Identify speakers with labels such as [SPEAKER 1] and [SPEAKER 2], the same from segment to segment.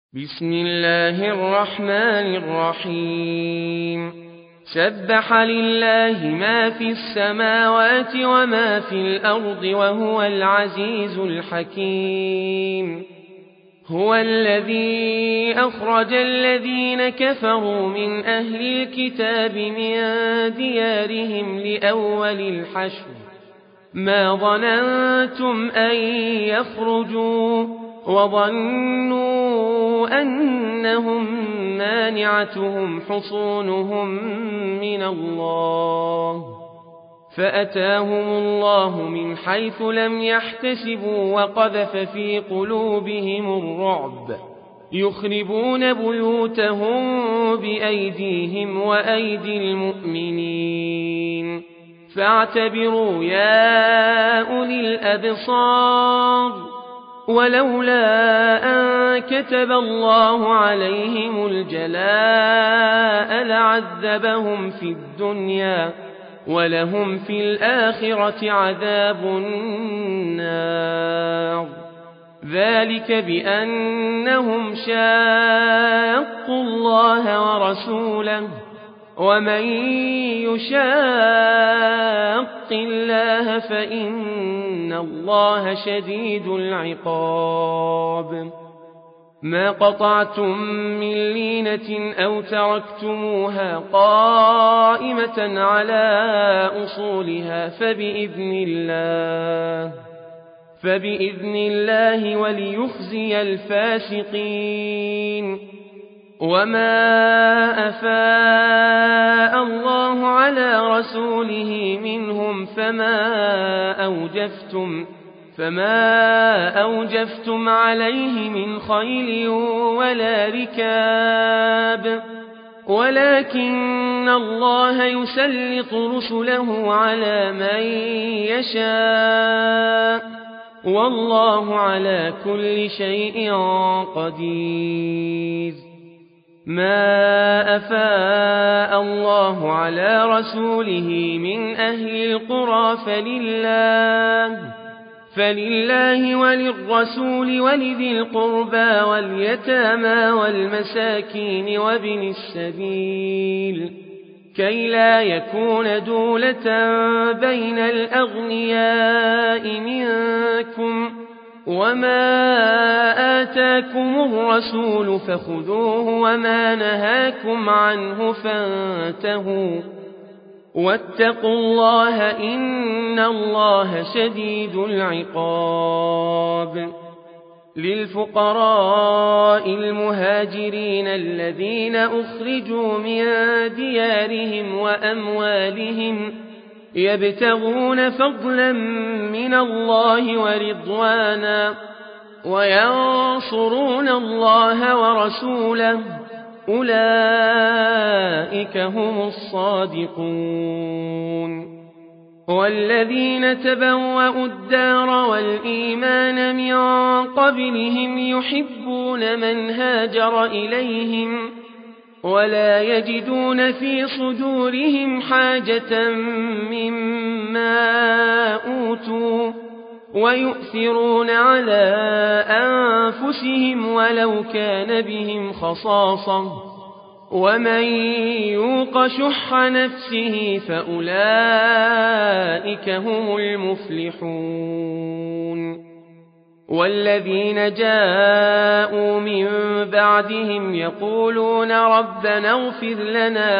[SPEAKER 1] بسم الله الرحمن الرحيم سبح لله ما في السماوات وما في الأرض وهو العزيز الحكيم هو الذي أخرج الذين كفروا من أهل الكتاب من ديارهم لأول الحشر ما ظننتم أن يخرجوا وظنوا أنهم مانعتهم حصونهم من الله فأتاهم الله من حيث لم يحتسبوا وقذف في قلوبهم الرعب يخربون بيوتهم بأيديهم وأيدي المؤمنين فاعتبروا يا أولي الأبصار ولولا أن كتب الله عليهم الجلاء لعذبهم في الدنيا ولهم في الآخرة عذاب النار ذلك بأنهم شاقوا الله ورسوله ومن يشاق الله فإن الله شديد العقاب ما قطعتم من لينة أو تركتموها قائمة على أصولها فبإذن الله وليخزي الفاسقين وما أفاء الله على رسوله منهم فما أوجفتم عليه من خيل ولا ركاب ولكن الله يسلط رسله على من يشاء والله على كل شيء قدير ما أفاء الله على رسوله من أهل القرى فلله وللرسول ولذي القربى واليتامى والمساكين وابن السبيل كي لا يكون دولة بين الأغنياء منكم وما آتاكم الرسول فخذوه وما نهاكم عنه فانتهوا واتقوا الله إن الله شديد العقاب للفقراء المهاجرين الذين أخرجوا من ديارهم وأموالهم يبتغون فضلا من الله ورضوانا وينصرون الله ورسوله أولئك هم الصادقون والذين تبوأوا الدار والإيمان من قبلهم يحبون من هاجر إليهم ولا يجدون في صدورهم حاجة مما أوتوا ويؤثرون على أنفسهم ولو كان بهم خصاصة ومن يوق شح نفسه فأولئك هم المفلحون والذين جاءوا من بعدهم يقولون ربنا اغفر لنا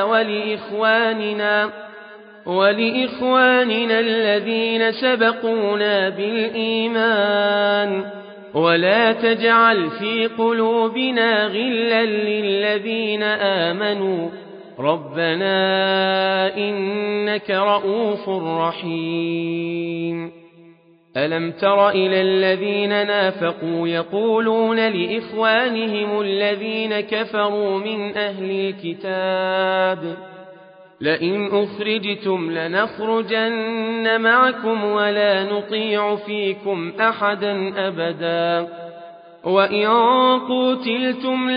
[SPEAKER 1] ولإخواننا الذين سبقونا بالإيمان ولا تجعل في قلوبنا غلا للذين آمنوا ربنا إنك رؤوف رحيم ألم تر إلى الذين نافقوا يقولون لإخوانهم الذين كفروا من أهل الكتاب لئن أخرجتم لنخرجن معكم ولا نطيع فيكم أحدا أبدا وإن قتلتم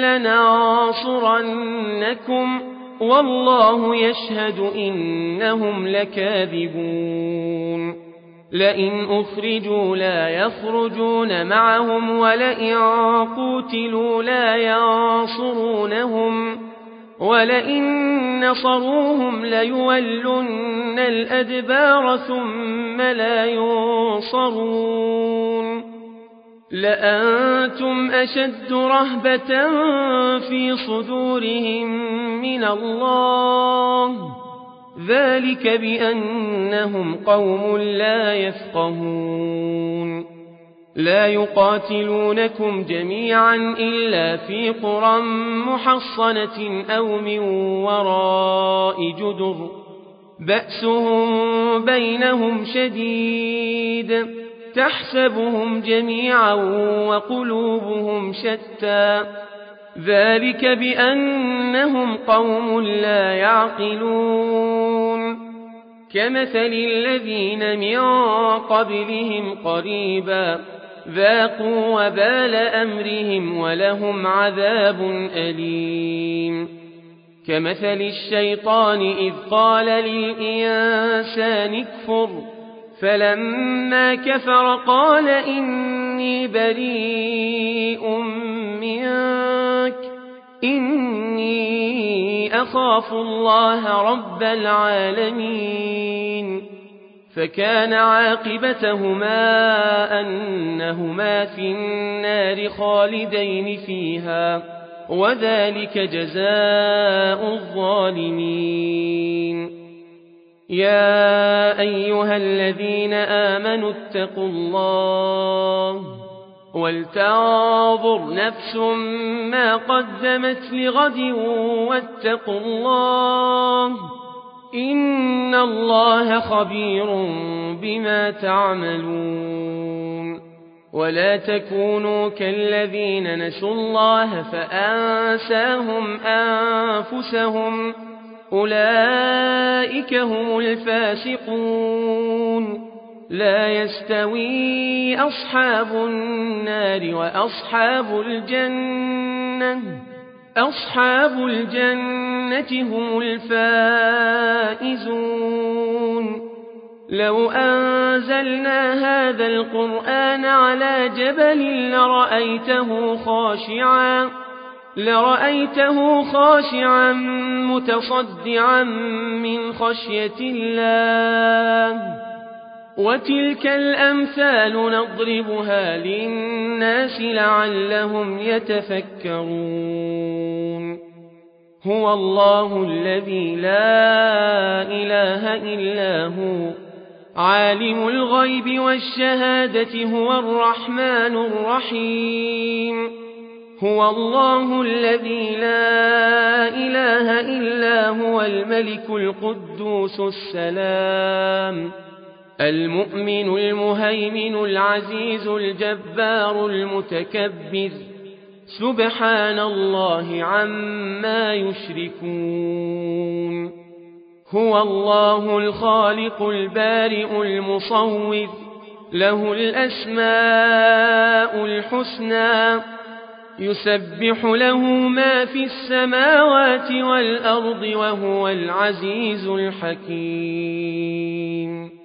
[SPEAKER 1] لننصرنكم والله يشهد إنهم لكاذبون لئن أخرجوا لا يخرجون معهم ولئن قوتلوا لا ينصرونهم ولئن نصروهم ليولن الأدبار ثم لا ينصرون لأنتم أشد رهبة في صدورهم من الله ذلك بأنهم قوم لا يفقهون لا يقاتلونكم جميعا إلا في قرى محصنة أو من وراء جدر بأسهم بينهم شديد تحسبهم جميعا وقلوبهم شتى ذلك بأنهم قوم لا يعقلون كمثل الذين من قبلهم قريبا ذاقوا وبال أمرهم ولهم عذاب أليم كمثل الشيطان إذ قال للإنسان اكفر فلما كفر قال إني بريء منك إني أخاف الله رب العالمين فكان عاقبتهما أنهما في النار خالدين فيها وذلك جزاء الظالمين يا أيها الذين آمنوا اتقوا الله ولتنظر نفس ما قدمت لغد واتقوا الله إن الله خبير بما تعملون ولا تكونوا كالذين نسوا الله فأنساهم أنفسهم أولئك هم الفاسقون لا يستوي أصحاب النار وأصحاب الجنة أصحاب الجنة هم الفائزون لو أنزلنا هذا القرآن على جبل لرأيته خاشعا متصدعا من خشية الله وتلك الأمثال نضربها للناس لعلهم يتفكرون هو الله الذي لا إله إلا هو عالم الغيب والشهادة هو الرحمن الرحيم هو الله الذي لا إله إلا هو الملك القدوس السلام المؤمن المهيمن العزيز الجبار المتكبر سبحان الله عما يشركون هو الله الخالق البارئ المصور له الأسماء الحسنى يسبح له ما في السماوات والأرض وهو العزيز الحكيم